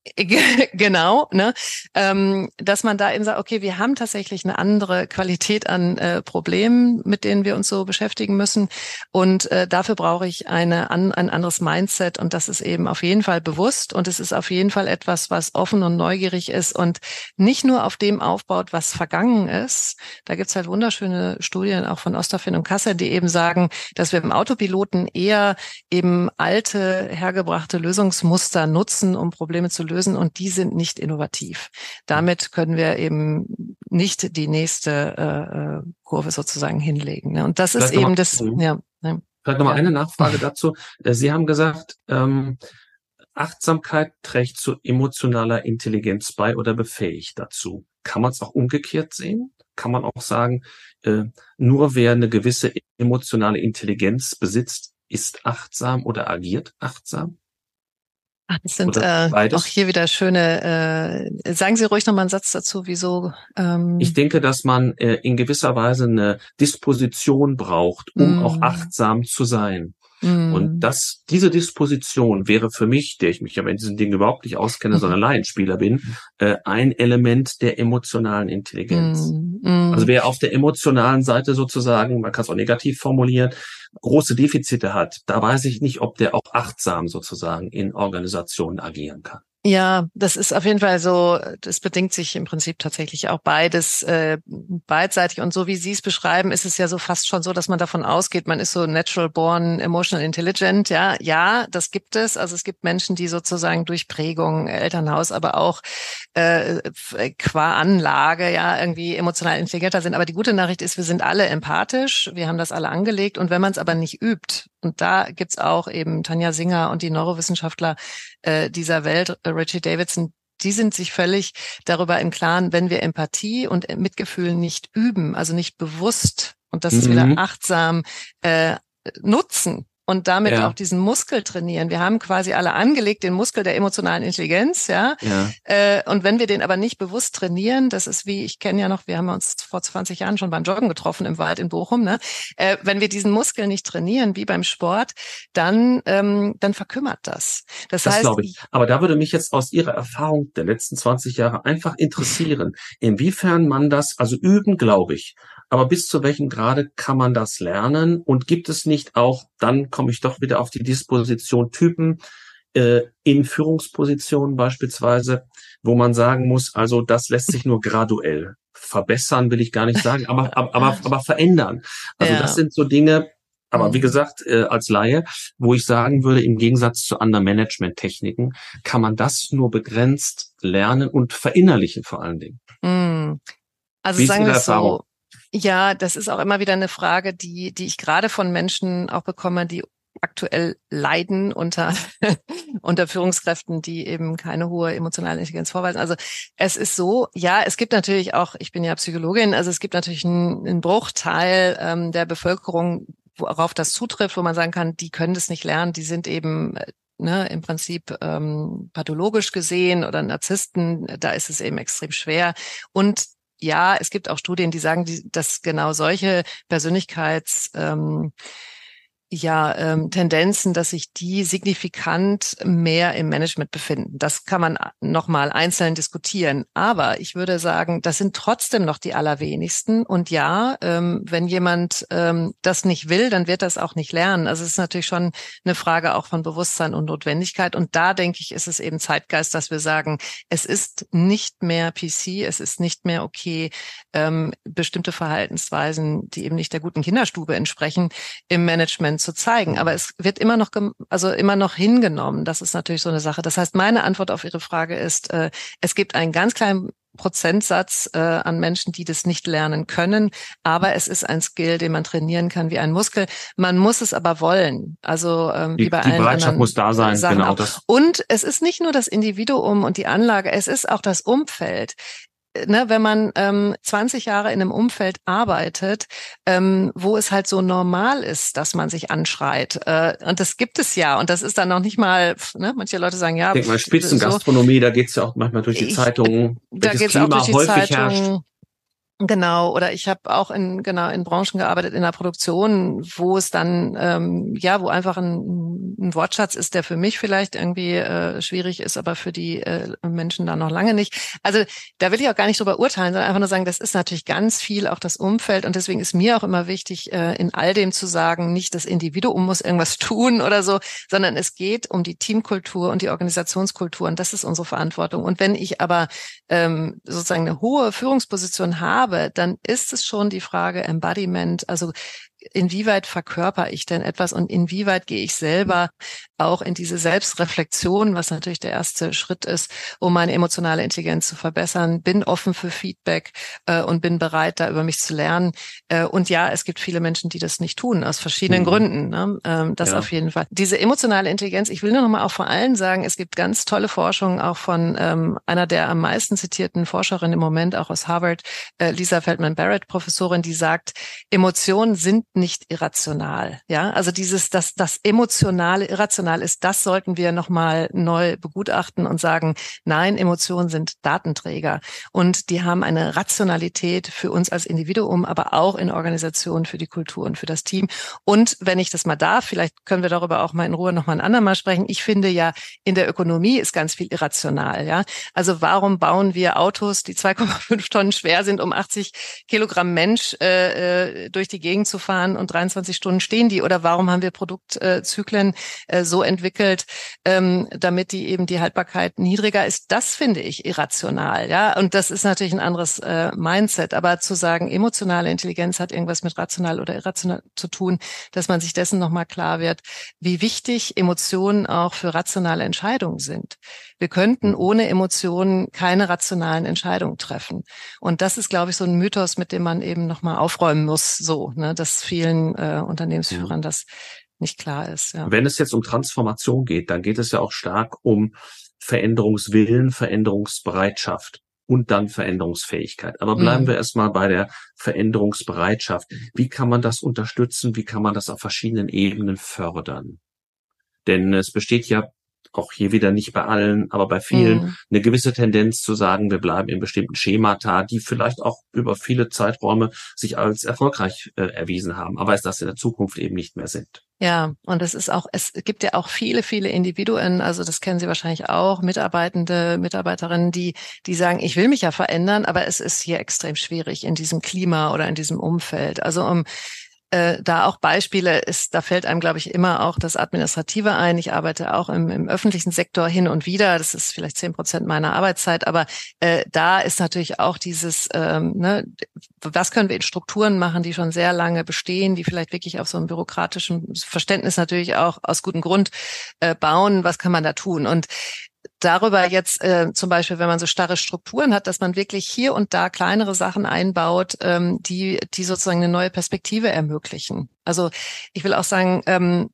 Genau, ne, ähm, dass man da eben sagt, okay, wir haben tatsächlich eine andere Qualität an äh, Problemen, mit denen wir uns so beschäftigen müssen. Und äh, dafür brauche ich eine an, ein anderes Mindset. Und das ist eben auf jeden Fall bewusst. Und es ist auf jeden Fall etwas, was offen und neugierig ist und nicht nur auf dem aufbaut, was vergangen ist. Da gibt's halt wunderschöne Studien auch von Osterfin und Kassel, die eben sagen, dass wir im Autopiloten eher eben alte, hergebrachte Lösungsmuster nutzen, um Probleme zu lösen. Und die sind nicht innovativ. Damit können wir eben nicht die nächste äh, Kurve sozusagen hinlegen. Ne? Und das Vielleicht ist eben mal, das. Ja, Vielleicht nochmal ja. eine Nachfrage dazu. Sie haben gesagt, ähm, Achtsamkeit trägt zu emotionaler Intelligenz bei oder befähigt dazu. Kann man es auch umgekehrt sehen? Kann man auch sagen, äh, nur wer eine gewisse emotionale Intelligenz besitzt, ist achtsam oder agiert achtsam? Ach, das sind äh, auch hier wieder schöne, äh, sagen Sie ruhig nochmal einen Satz dazu, wieso? Ähm, ich denke, dass man äh, in gewisser Weise eine Disposition braucht, um mm, auch achtsam zu sein. mm. Und das, diese Disposition wäre für mich, der ich mich aber in diesen Dingen überhaupt nicht auskenne, sondern Laienspieler bin, äh, ein Element der emotionalen Intelligenz. Mm, mm. Also wer auf der emotionalen Seite sozusagen, man kann es auch negativ formulieren, große Defizite hat, da weiß ich nicht, ob der auch achtsam sozusagen in Organisationen agieren kann. Ja, das ist auf jeden Fall so, das bedingt sich im Prinzip tatsächlich auch beides äh, beidseitig. Und so wie Sie es beschreiben, ist es ja so fast schon so, dass man davon ausgeht, man ist so natural born emotional intelligent. Ja, ja, das gibt es. Also es gibt Menschen, die sozusagen durch Prägung, Elternhaus, aber auch äh, qua Anlage ja irgendwie emotional intelligenter sind. Aber die gute Nachricht ist, wir sind alle empathisch, wir haben das alle angelegt. Und wenn man es aber nicht übt, und da gibt's auch eben Tanja Singer und die Neurowissenschaftler äh, dieser Welt, Richie Davidson, die sind sich völlig darüber im Klaren, wenn wir Empathie und Mitgefühl nicht üben, also nicht bewusst, und das ist Mhm. wieder achtsam, äh, nutzen und damit Ja. auch diesen Muskel trainieren. Wir haben quasi alle angelegt den Muskel der emotionalen Intelligenz, ja. Ja. Äh, und wenn wir den aber nicht bewusst trainieren, das ist wie, ich kenne ja noch, wir haben uns vor zwanzig Jahren schon beim Joggen getroffen im Wald in Bochum, ne? Äh, wenn wir diesen Muskel nicht trainieren, wie beim Sport, dann, ähm, dann verkümmert das. Das, Das heißt, glaube ich. Aber da würde mich jetzt aus Ihrer Erfahrung der letzten zwanzig Jahre einfach interessieren, inwiefern man das, also üben, glaube ich, aber bis zu welchem Grade kann man das lernen? Und gibt es nicht auch, dann komme ich doch wieder auf die Disposition Typen, äh, in Führungspositionen beispielsweise, wo man sagen muss, also das lässt sich nur graduell verbessern, will ich gar nicht sagen, aber, aber, aber, aber verändern. Also Ja. das sind so Dinge, aber wie Mhm. gesagt, äh, als Laie, wo ich sagen würde, im Gegensatz zu anderen Management-Techniken, kann man das nur begrenzt lernen und verinnerlichen vor allen Dingen. Mm. Also Wie ist sagen Ihre wir es Erfahrung? so, ja, das ist auch immer wieder eine Frage, die, die ich gerade von Menschen auch bekomme, die aktuell leiden unter, unter Führungskräften, die eben keine hohe emotionale Intelligenz vorweisen. Also es ist so, ja, es gibt natürlich auch, ich bin ja Psychologin, also es gibt natürlich einen, einen Bruchteil ähm, der Bevölkerung, worauf das zutrifft, wo man sagen kann, die können das nicht lernen, die sind eben Ne, im Prinzip ähm, pathologisch gesehen oder Narzissten, da ist es eben extrem schwer. Und ja, es gibt auch Studien, die sagen, die, dass genau solche Persönlichkeits ähm, ja, ähm, Tendenzen, dass sich die signifikant mehr im Management befinden. Das kann man nochmal einzeln diskutieren. Aber ich würde sagen, das sind trotzdem noch die allerwenigsten. Und ja, ähm, wenn jemand ähm, das nicht will, dann wird das auch nicht lernen. Also es ist natürlich schon eine Frage auch von Bewusstsein und Notwendigkeit. Und da, denke ich, ist es eben Zeitgeist, dass wir sagen, es ist nicht mehr P C, es ist nicht mehr okay, ähm, bestimmte Verhaltensweisen, die eben nicht der guten Kinderstube entsprechen, im Management zu zeigen, aber es wird immer noch, also immer noch hingenommen. Das ist natürlich so eine Sache. Das heißt, meine Antwort auf Ihre Frage ist, äh, es gibt einen ganz kleinen Prozentsatz äh, an Menschen, die das nicht lernen können, aber es ist ein Skill, den man trainieren kann wie ein Muskel. Man muss es aber wollen. Also ähm, Die, wie bei die allen Bereitschaft anderen muss da sein, Sachen genau auch. das. Und es ist nicht nur das Individuum und die Anlage, es ist auch das Umfeld. Ne, wenn man ähm, zwanzig Jahre in einem Umfeld arbeitet, ähm, wo es halt so normal ist, dass man sich anschreit. Äh, und das gibt es ja. Und das ist dann noch nicht mal, ne, manche Leute sagen, ja, Ich denke mal, pf, Spitzengastronomie, so, da geht's ja auch manchmal durch die ich, Zeitungen, da welches geht's auch Klima durch die häufig herrscht. Zeitung. Genau, oder ich habe auch in genau in Branchen gearbeitet in der Produktion, wo es dann ähm, ja, wo einfach ein, ein Wortschatz ist, der für mich vielleicht irgendwie äh, schwierig ist, aber für die äh, Menschen dann noch lange nicht. Also da will ich auch gar nicht drüber urteilen, sondern einfach nur sagen, das ist natürlich ganz viel auch das Umfeld und deswegen ist mir auch immer wichtig, äh, in all dem zu sagen, nicht das Individuum muss irgendwas tun oder so, sondern es geht um die Teamkultur und die Organisationskultur und das ist unsere Verantwortung. Und wenn ich aber ähm, sozusagen eine hohe Führungsposition habe, dann ist es schon die Frage Embodiment, also inwieweit verkörper ich denn etwas und inwieweit gehe ich selber auch in diese Selbstreflexion, was natürlich der erste Schritt ist, um meine emotionale Intelligenz zu verbessern, bin offen für Feedback äh, und bin bereit, da über mich zu lernen. Äh, und ja, es gibt viele Menschen, die das nicht tun, aus verschiedenen mhm. Gründen. Ne? Ähm, das ja. auf jeden Fall. Diese emotionale Intelligenz, ich will nur noch mal auch vor allen sagen, es gibt ganz tolle Forschung auch von ähm, einer der am meisten zitierten Forscherinnen im Moment, auch aus Harvard, äh, Lisa Feldman-Barrett, Professorin, die sagt, Emotionen sind nicht irrational. Ja, also dieses, dass das Emotionale irrational ist, das sollten wir nochmal neu begutachten und sagen, nein, Emotionen sind Datenträger und die haben eine Rationalität für uns als Individuum, aber auch in Organisationen für die Kultur und für das Team. Und wenn ich das mal darf, vielleicht können wir darüber auch mal in Ruhe nochmal ein andermal sprechen. Ich finde ja, in der Ökonomie ist ganz viel irrational. Ja, also warum bauen wir Autos, die zwei Komma fünf Tonnen schwer sind, um achtzig Kilogramm Mensch äh, durch die Gegend zu fahren und dreiundzwanzig Stunden stehen die? Oder warum haben wir Produktzyklen äh, so entwickelt, ähm, damit die eben die Haltbarkeit niedriger ist? Das finde ich irrational, ja. Und das ist natürlich ein anderes äh, Mindset. Aber zu sagen, emotionale Intelligenz hat irgendwas mit rational oder irrational zu tun, dass man sich dessen nochmal klar wird, wie wichtig Emotionen auch für rationale Entscheidungen sind. Wir könnten ohne Emotionen keine rationalen Entscheidungen treffen. Und das ist, glaube ich, so ein Mythos, mit dem man eben nochmal aufräumen muss, so, ne, dass vielen äh, Unternehmensführern mhm. das nicht klar ist. Ja. Wenn es jetzt um Transformation geht, dann geht es ja auch stark um Veränderungswillen, Veränderungsbereitschaft und dann Veränderungsfähigkeit. Aber bleiben mhm. wir erstmal bei der Veränderungsbereitschaft. Wie kann man das unterstützen? Wie kann man das auf verschiedenen Ebenen fördern? Denn es besteht ja auch hier wieder nicht bei allen, aber bei vielen mhm. eine gewisse Tendenz zu sagen, wir bleiben in bestimmten Schemata, die vielleicht auch über viele Zeiträume sich als erfolgreich äh, erwiesen haben, aber es das in der Zukunft eben nicht mehr sind. Ja, und es ist auch, es gibt ja auch viele, viele Individuen, also das kennen Sie wahrscheinlich auch, Mitarbeitende, Mitarbeiterinnen, die, die sagen, ich will mich ja verändern, aber es ist hier extrem schwierig in diesem Klima oder in diesem Umfeld. Also um Äh, da auch Beispiele ist, da fällt einem, glaube ich, immer auch das Administrative ein. Ich arbeite auch im, im öffentlichen Sektor hin und wieder. Das ist vielleicht zehn Prozent meiner Arbeitszeit. Aber äh, da ist natürlich auch dieses, ähm, ne, was können wir in Strukturen machen, die schon sehr lange bestehen, die vielleicht wirklich auf so einem bürokratischen Verständnis natürlich auch aus gutem Grund äh, bauen. Was kann man da tun? Und darüber jetzt äh, zum Beispiel, wenn man so starre Strukturen hat, dass man wirklich hier und da kleinere Sachen einbaut, ähm, die die sozusagen eine neue Perspektive ermöglichen. Also ich will auch sagen, ähm,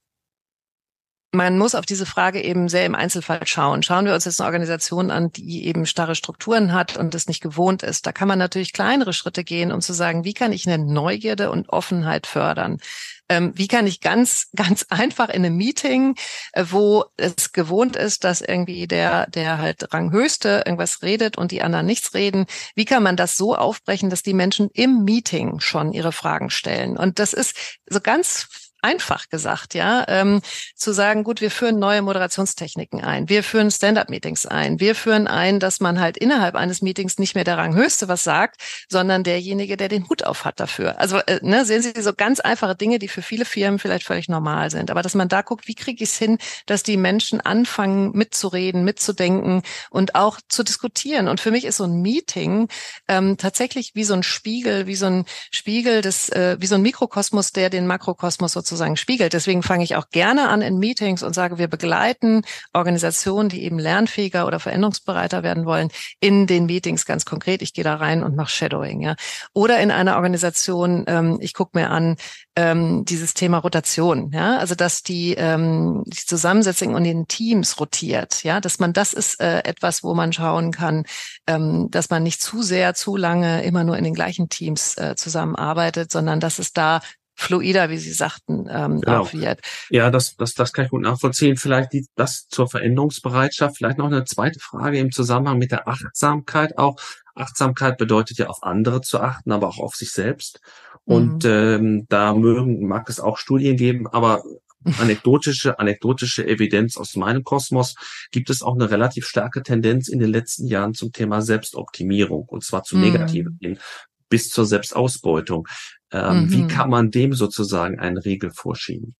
man muss auf diese Frage eben sehr im Einzelfall schauen. Schauen wir uns jetzt eine Organisation an, die eben starre Strukturen hat und es nicht gewohnt ist. Da kann man natürlich kleinere Schritte gehen, um zu sagen, wie kann ich eine Neugierde und Offenheit fördern? Ähm, wie kann ich ganz, ganz einfach in einem Meeting, äh, wo es gewohnt ist, dass irgendwie der, der halt Ranghöchste irgendwas redet und die anderen nichts reden, wie kann man das so aufbrechen, dass die Menschen im Meeting schon ihre Fragen stellen? Und das ist so ganz einfach gesagt, ja, ähm, zu sagen, gut, wir führen neue Moderationstechniken ein, wir führen Stand-up-Meetings ein, wir führen ein, dass man halt innerhalb eines Meetings nicht mehr der Ranghöchste was sagt, sondern derjenige, der den Hut auf hat dafür. Also äh, ne, sehen Sie, so ganz einfache Dinge, die für viele Firmen vielleicht völlig normal sind, aber dass man da guckt, wie kriege ich es hin, dass die Menschen anfangen mitzureden, mitzudenken und auch zu diskutieren. Und für mich ist so ein Meeting ähm, tatsächlich wie so ein Spiegel, wie so ein Spiegel des, äh, wie so ein Mikrokosmos, der den Makrokosmos sozusagen spiegelt. Deswegen fange ich auch gerne an in Meetings und sage, wir begleiten Organisationen, die eben lernfähiger oder veränderungsbereiter werden wollen, in den Meetings ganz konkret. Ich gehe da rein und mache Shadowing, ja. Oder in einer Organisation, ähm, ich gucke mir an, ähm, dieses Thema Rotation, ja, also dass die, ähm, die Zusammensetzung in den Teams rotiert, ja, dass man, das ist äh, etwas, wo man schauen kann, ähm, dass man nicht zu sehr, zu lange immer nur in den gleichen Teams äh, zusammenarbeitet, sondern dass es da fluider, wie Sie sagten, ähm, Genau. auch wird. Ja, das, das, das kann ich gut nachvollziehen. Vielleicht die, das zur Veränderungsbereitschaft. Vielleicht noch eine zweite Frage im Zusammenhang mit der Achtsamkeit auch. Achtsamkeit bedeutet ja auf andere zu achten, aber auch auf sich selbst. Und Mhm. ähm, da mögen, mag es auch Studien geben, aber anekdotische, anekdotische Evidenz aus meinem Kosmos gibt es auch eine relativ starke Tendenz in den letzten Jahren zum Thema Selbstoptimierung, und zwar zu negativen Mhm. hin, bis zur Selbstausbeutung. Ähm, Mhm. Wie kann man dem sozusagen einen Riegel vorschieben?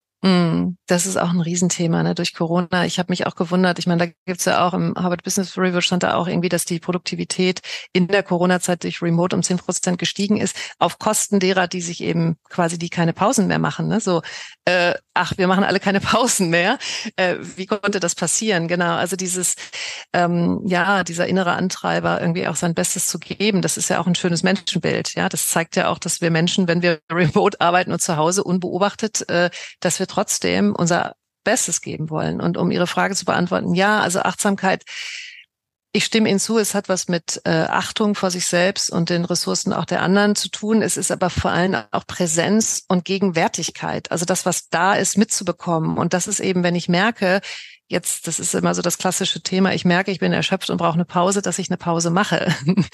Das ist auch ein Riesenthema, ne, durch Corona. Ich habe mich auch gewundert. Ich meine, da gibt's ja auch im Harvard Business Review stand da auch irgendwie, dass die Produktivität in der Corona-Zeit durch Remote um zehn Prozent gestiegen ist, auf Kosten derer, die sich eben quasi, die keine Pausen mehr machen. Ne? So, äh, ach, wir machen alle keine Pausen mehr. Äh, wie konnte das passieren? Genau, also dieses, ähm, ja, dieser innere Antreiber, irgendwie auch sein Bestes zu geben, das ist ja auch ein schönes Menschenbild. Ja, das zeigt ja auch, dass wir Menschen, wenn wir remote arbeiten und zu Hause unbeobachtet, äh, dass wir trotzdem unser Bestes geben wollen. Und um Ihre Frage zu beantworten, ja, also Achtsamkeit, ich stimme Ihnen zu, es hat was mit äh, Achtung vor sich selbst und den Ressourcen auch der anderen zu tun. Es ist aber vor allem auch Präsenz und Gegenwärtigkeit. Also das, was da ist, mitzubekommen. Und das ist eben, wenn ich merke, jetzt, das ist immer so das klassische Thema, ich merke, ich bin erschöpft und brauche eine Pause, dass ich eine Pause mache.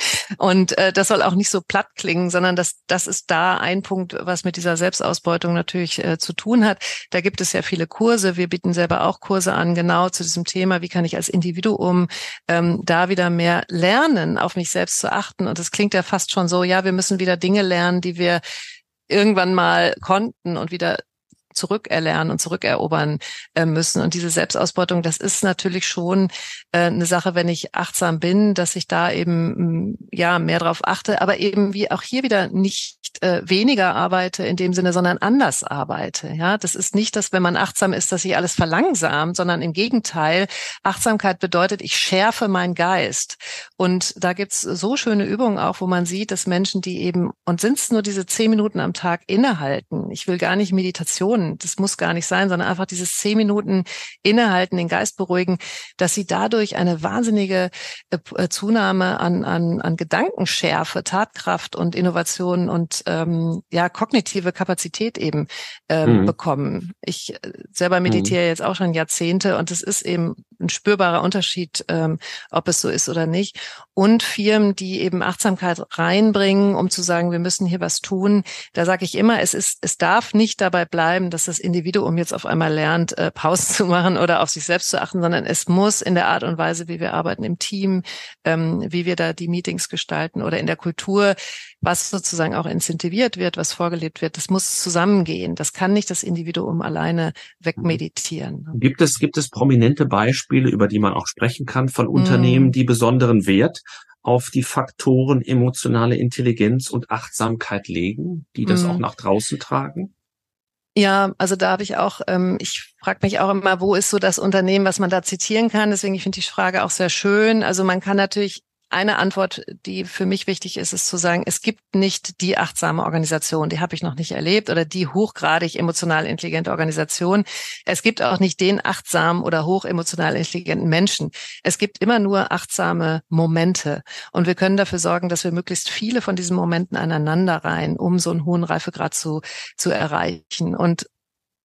Und äh, das soll auch nicht so platt klingen, sondern das, das ist da ein Punkt, was mit dieser Selbstausbeutung natürlich äh, zu tun hat. Da gibt es ja viele Kurse. Wir bieten selber auch Kurse an, genau zu diesem Thema, wie kann ich als Individuum ähm, da wieder mehr lernen, auf mich selbst zu achten. Und das klingt ja fast schon so, ja, wir müssen wieder Dinge lernen, die wir irgendwann mal konnten und wieder zurückerlernen und zurückerobern äh, müssen. Und diese Selbstausbeutung, das ist natürlich schon äh, eine Sache, wenn ich achtsam bin, dass ich da eben mh, ja mehr drauf achte, aber eben wie auch hier wieder nicht äh, weniger arbeite in dem Sinne, sondern anders arbeite. Ja, das ist nicht, dass wenn man achtsam ist, dass sich alles verlangsamt, sondern im Gegenteil. Achtsamkeit bedeutet, ich schärfe meinen Geist. Und da gibt's so schöne Übungen auch, wo man sieht, dass Menschen, die eben, und sind es nur diese zehn Minuten am Tag innehalten, ich will gar nicht Meditation, das muss gar nicht sein, sondern einfach dieses zehn Minuten innehalten, den Geist beruhigen, dass sie dadurch eine wahnsinnige äh, Zunahme an, an, an Gedankenschärfe, Tatkraft und Innovation und ähm, ja kognitive Kapazität eben ähm, Mhm. bekommen. Ich äh, selber Mhm. meditiere jetzt auch schon Jahrzehnte und es ist eben ein spürbarer Unterschied, ähm, ob es so ist oder nicht. Und Firmen, die eben Achtsamkeit reinbringen, um zu sagen, wir müssen hier was tun, da sage ich immer, es ist, es darf nicht dabei bleiben, dass das Individuum jetzt auf einmal lernt, äh, Pausen zu machen oder auf sich selbst zu achten, sondern es muss in der Art und Weise, wie wir arbeiten im Team, ähm, wie wir da die Meetings gestalten oder in der Kultur, was sozusagen auch incentiviert wird, was vorgelebt wird, das muss zusammengehen. Das kann nicht das Individuum alleine wegmeditieren. Gibt es, gibt es prominente Beispiele, über die man auch sprechen kann, von Unternehmen, Mm. die besonderen Wert auf die Faktoren emotionale Intelligenz und Achtsamkeit legen, die das Mm. auch nach draußen tragen? Ja, also da habe ich auch, ähm, ich frage mich auch immer, wo ist so das Unternehmen, was man da zitieren kann. Deswegen, ich finde die Frage auch sehr schön. Also man kann natürlich, eine Antwort, die für mich wichtig ist, ist zu sagen, es gibt nicht die achtsame Organisation, die habe ich noch nicht erlebt, oder die hochgradig emotional intelligente Organisation. Es gibt auch nicht den achtsamen oder hochemotional intelligenten Menschen. Es gibt immer nur achtsame Momente. Und wir können dafür sorgen, dass wir möglichst viele von diesen Momenten aneinander reihen, um so einen hohen Reifegrad zu, zu erreichen. Und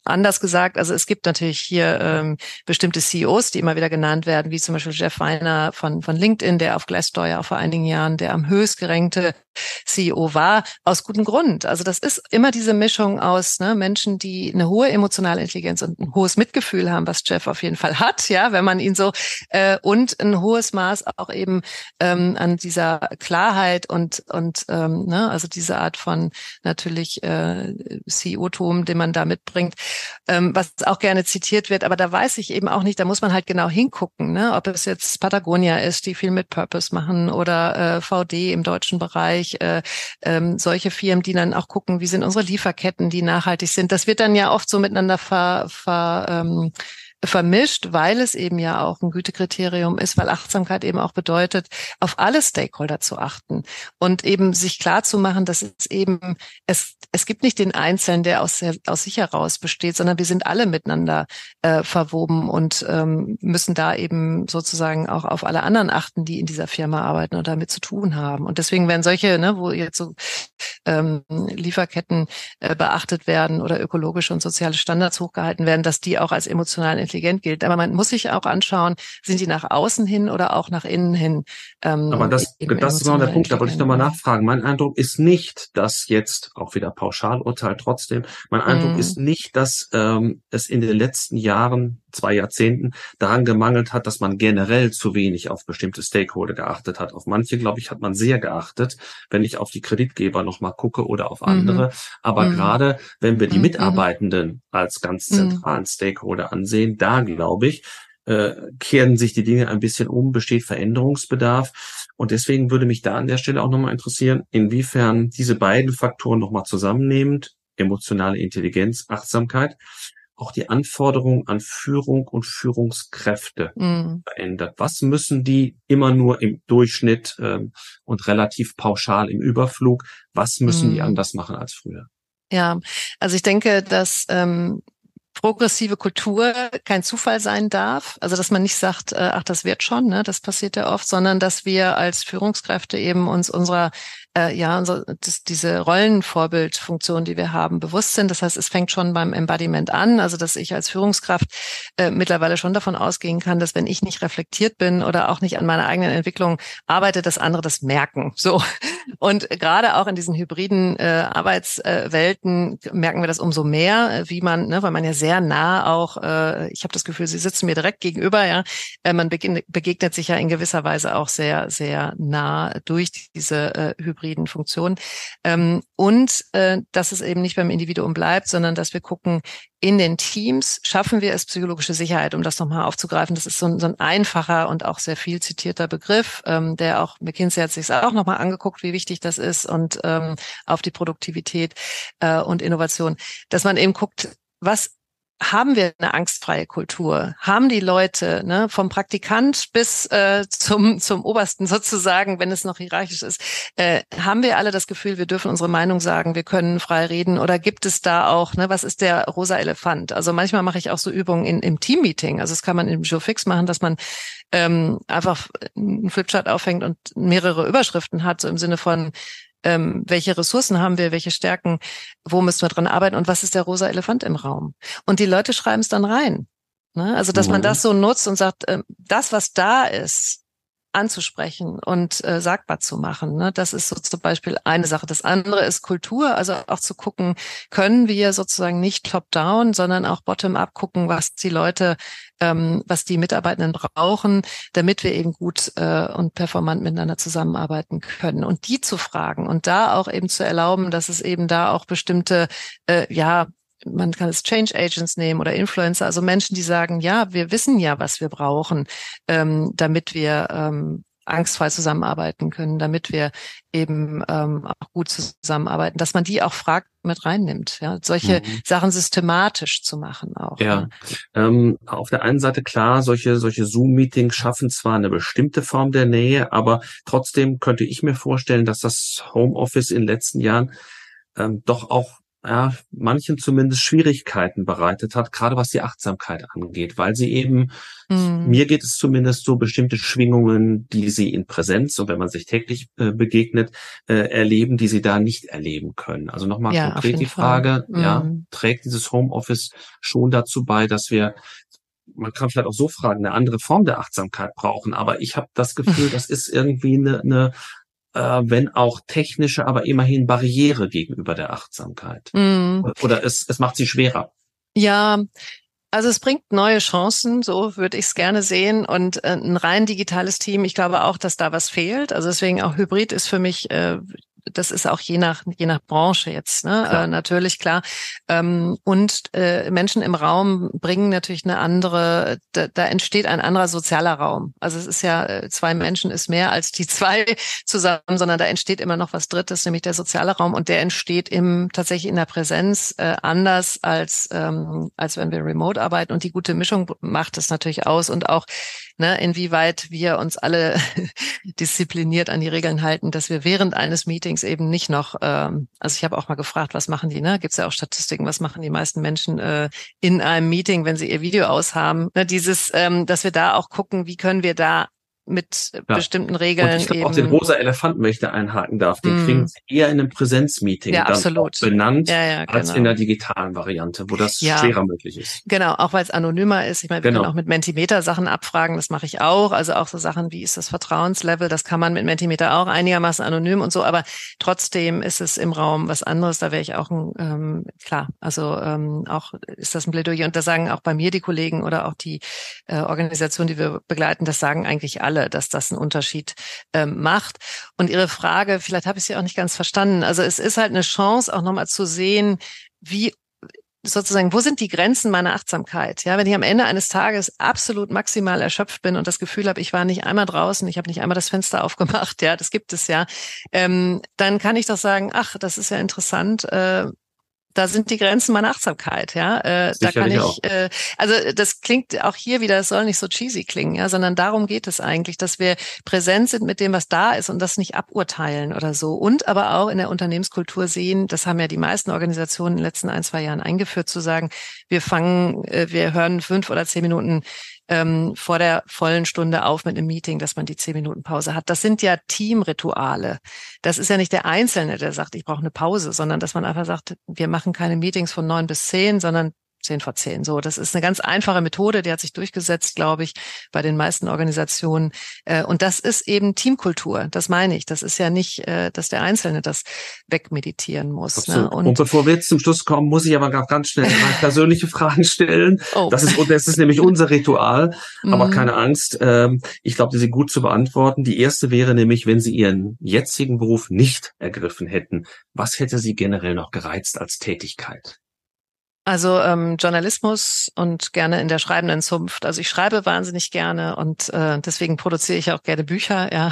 anders gesagt, also es gibt natürlich hier ähm, bestimmte C E Os, die immer wieder genannt werden, wie zum Beispiel Jeff Weiner von von LinkedIn, der auf Glassdoor ja auch vor einigen Jahren der am höchst gerankte C E O war, aus gutem Grund. Also das ist immer diese Mischung aus ne, Menschen, die eine hohe emotionale Intelligenz und ein hohes Mitgefühl haben, was Jeff auf jeden Fall hat, ja, wenn man ihn so äh, und ein hohes Maß auch eben ähm, an dieser Klarheit und und ähm, ne, also diese Art von natürlich äh, C E O-Tum, den man da mitbringt, ähm, was auch gerne zitiert wird. Aber da weiß ich eben auch nicht, da muss man halt genau hingucken, ne, ob es jetzt Patagonia ist, die viel mit Purpose machen oder äh, V D im deutschen Bereich, äh, ähm, solche Firmen, die dann auch gucken, wie sind unsere Lieferketten, die nachhaltig sind. Das wird dann ja oft so miteinander ver, ver ähm, vermischt, weil es eben ja auch ein Gütekriterium ist, weil Achtsamkeit eben auch bedeutet, auf alle Stakeholder zu achten und eben sich klar zu machen, dass es eben, es, es gibt nicht den Einzelnen, der aus, aus sich heraus besteht, sondern wir sind alle miteinander äh, verwoben und ähm, müssen da eben sozusagen auch auf alle anderen achten, die in dieser Firma arbeiten und damit zu tun haben. Und deswegen werden solche, ne, wo jetzt so ähm, Lieferketten äh, beachtet werden oder ökologische und soziale Standards hochgehalten werden, dass die auch als emotional intelligent gilt. Aber man muss sich auch anschauen, sind die nach außen hin oder auch nach innen hin ähm, Aber das, das ist genau der Punkt, da wollte ich nochmal nachfragen. Mein Eindruck ist nicht, dass jetzt, auch wieder Pauschalurteil trotzdem, mein Eindruck mm. ist nicht, dass ähm, es in den letzten Jahren, zwei Jahrzehnten, daran gemangelt hat, dass man generell zu wenig auf bestimmte Stakeholder geachtet hat. Auf manche, glaube ich, hat man sehr geachtet, wenn ich auf die Kreditgeber nochmal gucke oder auf andere. Mhm. Aber mhm. gerade, wenn wir die Mitarbeitenden als ganz zentralen mhm. Stakeholder ansehen, da, glaube ich, äh, kehren sich die Dinge ein bisschen um, besteht Veränderungsbedarf. Und deswegen würde mich da an der Stelle auch nochmal interessieren, inwiefern diese beiden Faktoren nochmal zusammennehmend, emotionale Intelligenz, Achtsamkeit, auch die Anforderungen an Führung und Führungskräfte mm. verändert. Was müssen die immer nur im Durchschnitt ähm, und relativ pauschal im Überflug, was müssen mm. die anders machen als früher? Ja, also ich denke, dass ähm, progressive Kultur kein Zufall sein darf. Also dass man nicht sagt, äh, ach, das wird schon, ne, das passiert ja oft, sondern dass wir als Führungskräfte eben uns unserer äh, ja, unser, das, diese Rollenvorbildfunktion, die wir haben, bewusst sind. Das heißt, es fängt schon beim Embodiment an, also dass ich als Führungskraft äh, mittlerweile schon davon ausgehen kann, dass wenn ich nicht reflektiert bin oder auch nicht an meiner eigenen Entwicklung arbeite, dass andere das merken. So. Und gerade auch in diesen hybriden äh, Arbeitswelten äh, merken wir das umso mehr, wie man, ne, weil man ja sehr nah auch, äh, ich habe das Gefühl, Sie sitzen mir direkt gegenüber, ja, äh, man begegnet, begegnet sich ja in gewisser Weise auch sehr, sehr nah durch diese äh, hybriden Funktionen. Ähm, und äh, dass es eben nicht beim Individuum bleibt, sondern dass wir gucken, in den Teams schaffen wir es psychologische Sicherheit, um das nochmal aufzugreifen. Das ist so ein, so ein einfacher und auch sehr viel zitierter Begriff, ähm, der auch, McKinsey hat sich auch nochmal angeguckt, wie wichtig das ist und ähm, auf die Produktivität äh, und Innovation, dass man eben guckt, was haben wir eine angstfreie Kultur? Haben die Leute, ne, vom Praktikant bis äh, zum zum Obersten sozusagen, wenn es noch hierarchisch ist, äh, haben wir alle das Gefühl, wir dürfen unsere Meinung sagen, wir können frei reden? Oder gibt es da auch, ne, was ist der rosa Elefant? Also manchmal mache ich auch so Übungen in, im Teammeeting. Also das kann man im Joe Fix machen, dass man ähm, einfach einen Flipchart aufhängt und mehrere Überschriften hat, so im Sinne von Ähm, welche Ressourcen haben wir, welche Stärken, wo müssen wir dran arbeiten und was ist der rosa Elefant im Raum? Und die Leute schreiben es dann rein. Ne? Also, dass mhm. man das so nutzt und sagt, äh, das, was da ist, anzusprechen und äh, sagbar zu machen. Ne? Das ist so zum Beispiel eine Sache. Das andere ist Kultur, also auch zu gucken, können wir sozusagen nicht top-down, sondern auch bottom-up gucken, was die Leute, ähm, was die Mitarbeitenden brauchen, damit wir eben gut äh, und performant miteinander zusammenarbeiten können. Und die zu fragen und da auch eben zu erlauben, dass es eben da auch bestimmte, äh, ja, man kann es Change Agents nehmen oder Influencer, also Menschen, die sagen, ja, wir wissen ja, was wir brauchen, ähm, damit wir ähm, angstfrei zusammenarbeiten können, damit wir eben ähm, auch gut zusammenarbeiten, dass man die auch fragt, mit reinnimmt, ja, solche mhm. Sachen systematisch zu machen auch. Ja, ne? ähm, auf der einen Seite klar, solche solche Zoom-Meetings schaffen zwar eine bestimmte Form der Nähe, aber trotzdem könnte ich mir vorstellen, dass das Homeoffice in den letzten Jahren ähm, doch auch ja, manchen zumindest Schwierigkeiten bereitet hat, gerade was die Achtsamkeit angeht, weil sie eben, Mhm. mir geht es zumindest so, bestimmte Schwingungen, die sie in Präsenz und wenn man sich täglich äh, begegnet, äh, erleben, die sie da nicht erleben können. Also nochmal Ja, auf konkret jeden die Fall. Frage, ja, Mhm. trägt dieses Homeoffice schon dazu bei, dass wir, man kann vielleicht auch so fragen, eine andere Form der Achtsamkeit brauchen, aber ich habe das Gefühl, das ist irgendwie eine, eine äh, wenn auch technische, aber immerhin Barriere gegenüber der Achtsamkeit. Mhm. Oder es, es macht sie schwerer. Ja, also es bringt neue Chancen, so würde ich es gerne sehen. Und äh, ein rein digitales Team, ich glaube auch, dass da was fehlt. Also deswegen auch Hybrid ist für mich, äh, das ist auch je nach je nach Branche jetzt, ne? Äh, natürlich klar. Ähm, und äh, Menschen im Raum bringen natürlich eine andere, da, da entsteht ein anderer sozialer Raum. Also es ist ja, äh, zwei Menschen ist mehr als die zwei zusammen, sondern da entsteht immer noch was Drittes, nämlich der soziale Raum. Und der entsteht im tatsächlich in der Präsenz äh, anders als ähm, als wenn wir remote arbeiten. Und die gute Mischung macht es natürlich aus und auch, ne, inwieweit wir uns alle diszipliniert an die Regeln halten, dass wir während eines Meetings eben nicht noch, ähm, also ich habe auch mal gefragt, was machen die, ne? Gibt es ja auch Statistiken, was machen die meisten Menschen äh, in einem Meeting, wenn sie ihr Video aushaben? Ne, dieses, ähm, dass wir da auch gucken, wie können wir da mit Ja. bestimmten Und Regeln ich glaube auch eben. den rosa Elefanten, wenn ich da einhaken darf, den Mm. kriegen Sie eher in einem Präsenzmeeting Ja, dann auch absolut. benannt, Ja, ja, als genau. in der digitalen Variante, wo das Ja. schwerer möglich ist. Genau, auch weil es anonymer ist. Ich meine, wir Genau. können auch mit Mentimeter Sachen abfragen, das mache ich auch. Also auch so Sachen, wie ist das Vertrauenslevel, das kann man mit Mentimeter auch einigermaßen anonym und so, aber trotzdem ist es im Raum was anderes. Da wäre ich auch ein, ähm, klar, also ähm, auch ist das ein Plädoyer. Und da sagen auch bei mir die Kollegen oder auch die äh, Organisation, die wir begleiten, das sagen eigentlich alle, dass das einen Unterschied ähm, macht. Und Ihre Frage, vielleicht habe ich sie auch nicht ganz verstanden. Also es ist halt eine Chance, auch nochmal zu sehen, wie sozusagen, wo sind die Grenzen meiner Achtsamkeit? Ja, wenn ich am Ende eines Tages absolut maximal erschöpft bin und das Gefühl habe, ich war nicht einmal draußen, ich habe nicht einmal das Fenster aufgemacht, ja, das gibt es ja, ähm, dann kann ich doch sagen, ach, das ist ja interessant, äh, da sind die Grenzen meiner Achtsamkeit, ja. Äh, da kann ich, auch. äh, also das klingt auch hier wieder, es soll nicht so cheesy klingen, ja, sondern darum geht es eigentlich, dass wir präsent sind mit dem, was da ist und das nicht aburteilen oder so. Und aber auch in der Unternehmenskultur sehen, das haben ja die meisten Organisationen in den letzten ein, zwei Jahren eingeführt, zu sagen, wir fangen, äh, wir hören fünf oder zehn Minuten ähm, vor der vollen Stunde auf mit einem Meeting, dass man die zehn Minuten Pause hat. Das sind ja Teamrituale. Das ist ja nicht der Einzelne, der sagt, ich brauche eine Pause, sondern dass man einfach sagt, wir machen keine Meetings von neun bis zehn, sondern zehn vor zehn. So, das ist eine ganz einfache Methode, die hat sich durchgesetzt, glaube ich, bei den meisten Organisationen. Und das ist eben Teamkultur. Das meine ich. Das ist ja nicht, dass der Einzelne das wegmeditieren muss. Ne? Und, und bevor wir jetzt zum Schluss kommen, muss ich aber ganz schnell drei persönliche Fragen stellen. Oh. Das ist, das ist nämlich unser Ritual. Aber mm. keine Angst. Ich glaube, die sind gut zu beantworten. Die erste wäre nämlich, wenn Sie Ihren jetzigen Beruf nicht ergriffen hätten, was hätte Sie generell noch gereizt als Tätigkeit? Also ähm, Journalismus und gerne in der schreibenden Zunft. Also ich schreibe wahnsinnig gerne und äh, deswegen produziere ich auch gerne Bücher. Ja,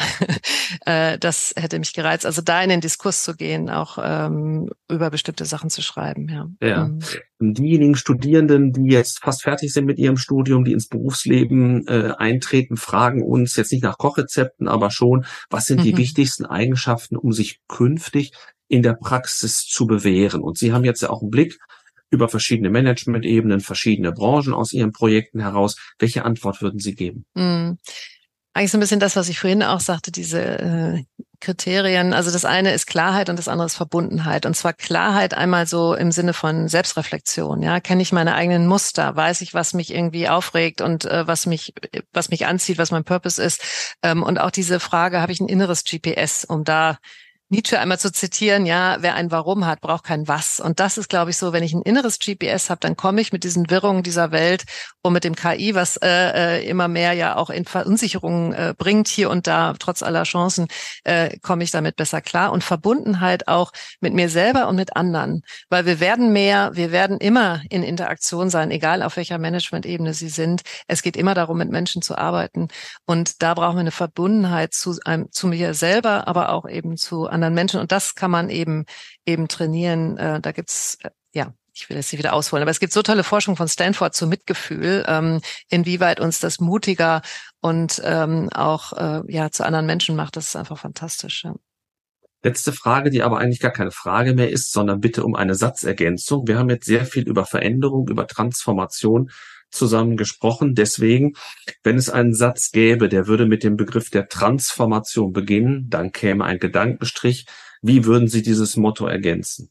äh, das hätte mich gereizt. Also da in den Diskurs zu gehen, auch ähm, über bestimmte Sachen zu schreiben. Ja. Ja. Mhm. Diejenigen Studierenden, die jetzt fast fertig sind mit ihrem Studium, die ins Berufsleben äh, eintreten, fragen uns jetzt nicht nach Kochrezepten, aber schon, was sind die mhm. wichtigsten Eigenschaften, um sich künftig in der Praxis zu bewähren? Und Sie haben jetzt ja auch einen Blick über verschiedene Management-Ebenen, verschiedene Branchen aus Ihren Projekten heraus. Welche Antwort würden Sie geben? Mhm. Eigentlich so ein bisschen das, was ich vorhin auch sagte, diese äh, Kriterien. Also das eine ist Klarheit und das andere ist Verbundenheit. Und zwar Klarheit einmal so im Sinne von Selbstreflexion. Ja, kenne ich meine eigenen Muster? Weiß ich, was mich irgendwie aufregt und äh, was mich was mich anzieht, was mein Purpose ist? Ähm, und auch diese Frage, habe ich ein inneres G P S, um da Nietzsche einmal zu zitieren, ja, wer ein Warum hat, braucht kein Was. Und das ist, glaube ich, so, wenn ich ein inneres G P S habe, dann komme ich mit diesen Wirrungen dieser Welt und mit dem K I, was äh, immer mehr ja auch in Verunsicherungen äh, bringt hier und da, trotz aller Chancen, äh, komme ich damit besser klar. Und Verbundenheit auch mit mir selber und mit anderen. Weil wir werden mehr, wir werden immer in Interaktion sein, egal auf welcher Management-Ebene sie sind. Es geht immer darum, mit Menschen zu arbeiten. Und da brauchen wir eine Verbundenheit zu, einem, zu mir selber, aber auch eben zu anderen Menschen. Und das kann man eben eben trainieren. Äh, da gibt's, äh, ja, ich will jetzt nicht wieder ausholen, aber es gibt so tolle Forschung von Stanford zu Mitgefühl, ähm, inwieweit uns das mutiger und ähm, auch äh, ja zu anderen Menschen macht. Das ist einfach fantastisch. Ja. Letzte Frage, die aber eigentlich gar keine Frage mehr ist, sondern bitte um eine Satzergänzung. Wir haben jetzt sehr viel über Veränderung, über Transformation zusammen gesprochen. Deswegen, wenn es einen Satz gäbe, der würde mit dem Begriff der Transformation beginnen, dann käme ein Gedankenstrich. Wie würden Sie dieses Motto ergänzen?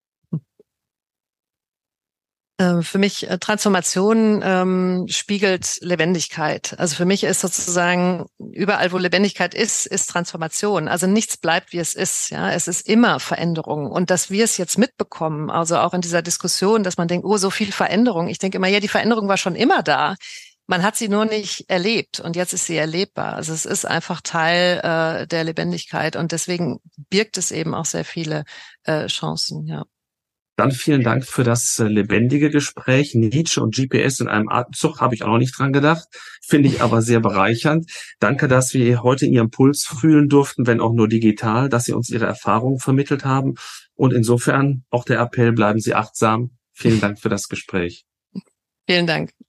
Für mich äh, Transformation ähm, spiegelt Lebendigkeit. Also für mich ist sozusagen überall, wo Lebendigkeit ist, ist Transformation. Also nichts bleibt, wie es ist. Ja, es ist immer Veränderung. Und dass wir es jetzt mitbekommen, also auch in dieser Diskussion, dass man denkt, oh, so viel Veränderung. Ich denke immer, ja, die Veränderung war schon immer da. Man hat sie nur nicht erlebt und jetzt ist sie erlebbar. Also es ist einfach Teil äh, der Lebendigkeit und deswegen birgt es eben auch sehr viele äh, Chancen. Ja. Dann vielen Dank für das äh, lebendige Gespräch. Nietzsche und G P S in einem Atemzug habe ich auch noch nicht dran gedacht, finde ich aber sehr bereichernd. Danke, dass wir heute Ihren Puls fühlen durften, wenn auch nur digital, dass Sie uns Ihre Erfahrungen vermittelt haben. Und insofern auch der Appell, bleiben Sie achtsam. Vielen Dank für das Gespräch. Vielen Dank.